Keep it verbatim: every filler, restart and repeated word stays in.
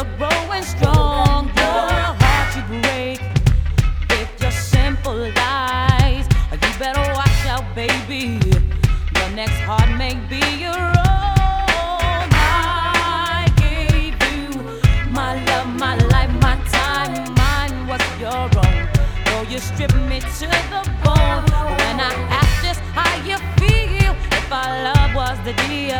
you're growing strong. Your heart you break with your simple lies. You better watch out, baby. Your next heart may be your own. I gave you my love, my life, my time. Mine was your own. Though you stripped me to the bone. When I asked just how you feel, if our love was the deal,